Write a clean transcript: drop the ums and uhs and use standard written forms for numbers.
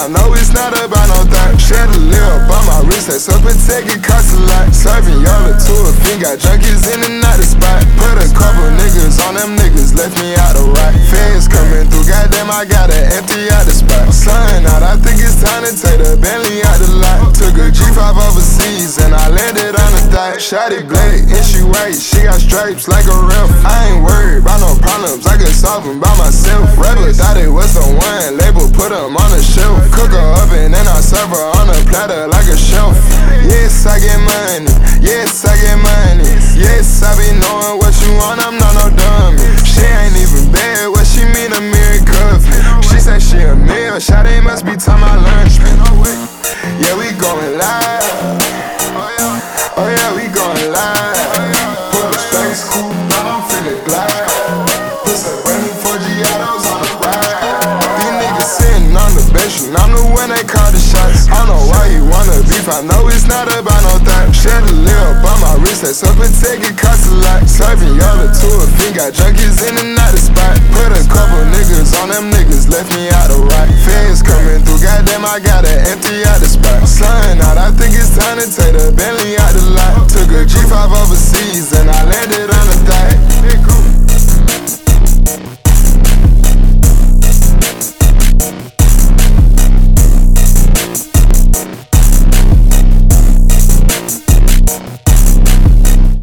I know it's not about no thing. Shed a little by my wrist, that's up and take it cost a lot. Serving y'all to a fiend, got junkies in and out the spot. Put a couple niggas on them niggas, left me out of right. Fans coming through, goddamn, I gotta empty out the spot. Sun out, I think it's time to take the Bentley out the lot. Took a G5 overseas and I landed on the thigh. Shotty blade, and she white, she got stripes like a ref. I ain't worried about no problems, I can solve them by myself. Rebel thought it was the one, label put them on the shelf. Cook her oven and I serve her on a platter like a shelf. Yes, I get money, yes, I get money. Yes, I be knowing what you want, I'm not no dummy. She ain't even bad, what she mean a mirror coffee. She say she a meal, shawty must be time I lunch. Yeah, we going live. Oh yeah, we going live. Put a space coupe, now I'm finna glide. Put some brand new 4 Giottos on the ride. These niggas sitting on the bench, and I'm the one they call the shots. I don't know why you wanna beef, I know it's not about no thing. Shed a little by my wrist, that's up and take it cost a lot. Serving y'all to a fiend, got junkies in and out the spot. Put a couple niggas on them niggas, left me out of right. Fans coming through, goddamn, I gotta empty out the spot. Sun out, I think it's time to take the Bentley out the lot. Took a G5 overseas and I landed on the